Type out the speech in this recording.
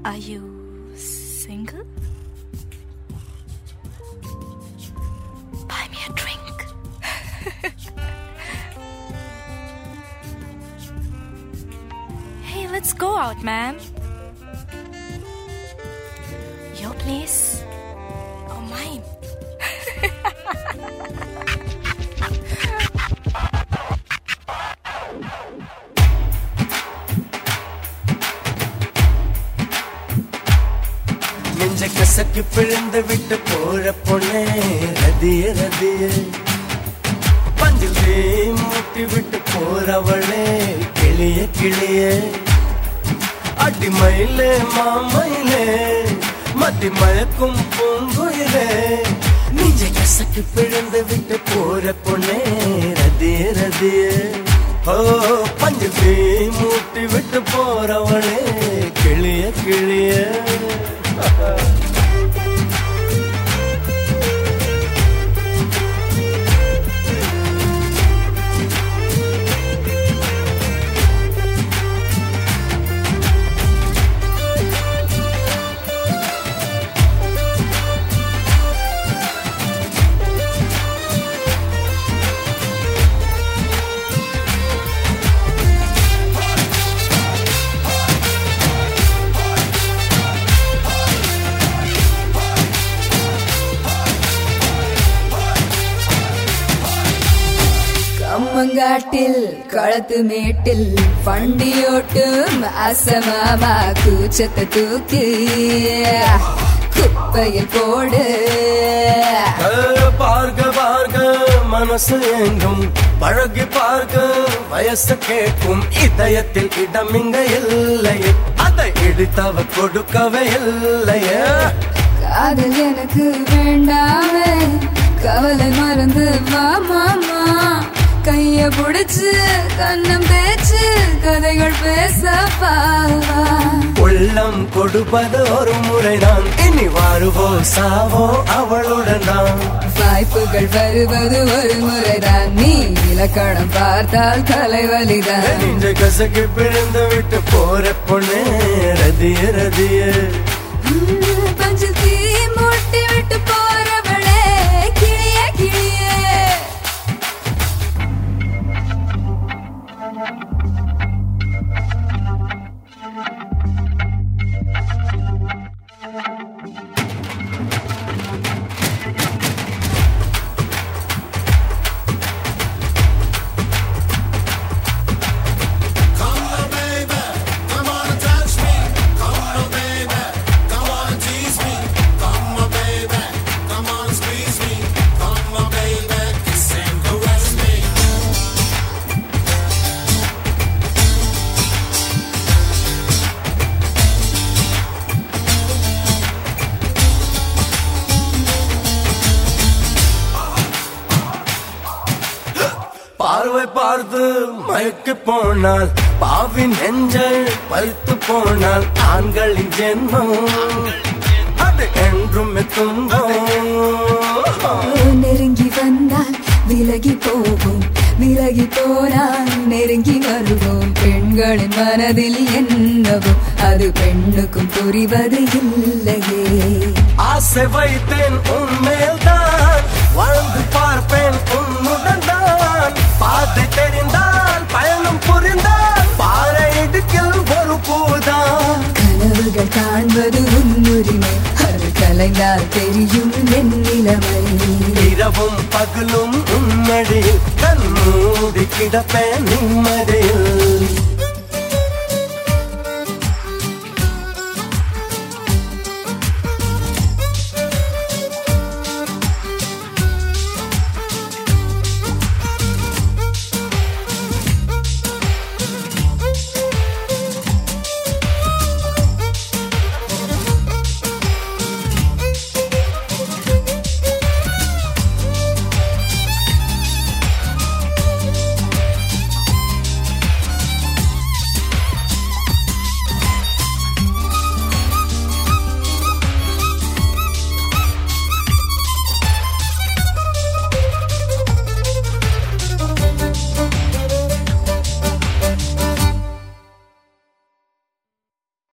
Are you single? Buy me a drink. Hey, let's go out, man. Your place or mine? நெஞ்ச கசக்கி பிழிந்து விட்டு போற பொண்ணே ரதிய ரதிய பஞ்சில் தீ மூட்டி விட்டு போறவளே கிளிய கிளிய அடிமயிலே மாமயிலே மத்தி மயக்கும் பூங்குயிலே நெஞ்ச கசக்கி பிழிந்து விட்டு போற பொண்ணே ரதிய ரதிய ஓ பஞ்சில் தீ மூட்டி விட்டு போறவளே கிளிய கிளிய கம்மங்காட்டில் களத்து மேட்டில் வண்டியோட்டும் அசமாமா கூச்சத்தை தூக்கி குப்பையில் போடு பார்க்க பார்க்க மனசு எங்கும் பழகி பார்க்க வயசு கேட்கும் இதயத்தில் இடம் இங்க இல்லையே அதை இடித்தவ கொடுக்கவே இல்லையே காதல் எனக்கு வேண்டாமே கவலை மறந்து வா மாமா கைய புடிச்சு கண்ணம் தேய்ச்சு கதைகள் பேசப்பா உள்ளம் கொடுப்பது ஒரு முறைதான் இனி வாழுவோ சாவோ அவளுடன் தான் வாய்ப்புகள் வருவது ஒரு முறைதான் நீ இலக்கணம் பார்த்தால் தலைவலிதான் நெஞ்ச கசக்கி பிழந்து விட்டு போற பொண்ணே ரதிய ரதிய பஞ்சில் தீ மூட்டி விட்டு போறவளே கிளிய கிளிய பார்வை பார்த்து மயக்கு போனால் பாவின் நெஞ்சல் பறித்து போனால் ஆண்களின் ஜென்மம் அது என்றும் துன்பம் நெருங்கி வந்தால் விலகி போவோம் விலகி போனால் நெருங்கி வருவோம் பெண்களின் மனதில் என்னவோ அது பெண்ணுக்கும் புரிவது இல்லையே ஆசை வைத்தேன் உன்மேல்தான் வாழ்ந்து பார்ப்பேன் உன்னுடன் தான் பாதை தெரிந்தால் பயணம் புரிந்தால் பாறை இடுக்கில் ஒரு பூதான் கனவுகள் காண்பது உன்னுரிமை அது கலைந்தால் தெரியும் என் நிலைமை இரவும் பகலும் உன்னடியில் கண் மூடி கிடப்பேன் நிம்மதியில்